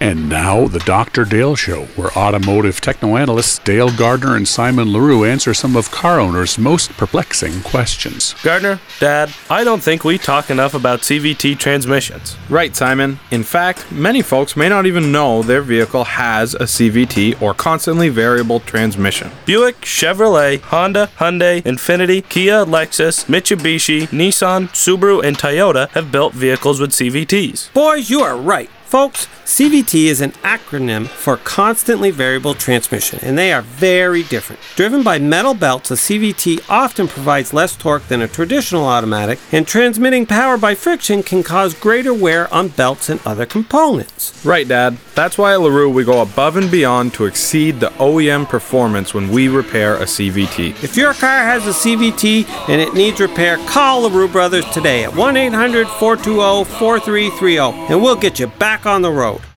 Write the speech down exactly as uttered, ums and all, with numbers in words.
And now, the Doctor Dale Show, where automotive techno-analysts Dale Gardner and Simon LaRue answer some of car owners' most perplexing questions. Gardner, Dad, I don't think we talk enough about C V T transmissions. Right, Simon. In fact, many folks may not even know their vehicle has a C V T or constantly variable transmission. Buick, Chevrolet, Honda, Hyundai, Infiniti, Kia, Lexus, Mitsubishi, Nissan, Subaru, and Toyota have built vehicles with C V Ts. Boys, you are right. Folks, C V T is an acronym for Constantly Variable Transmission, and they are very different. Driven by metal belts, a C V T often provides less torque than a traditional automatic, and transmitting power by friction can cause greater wear on belts and other components. Right, Dad. That's why at LaRue we go above and beyond to exceed the O E M performance when we repair a C V T. If your car has a C V T and it needs repair, call LaRue Brothers today at one eight hundred, four two zero, four three three zero, and we'll get you back on the road.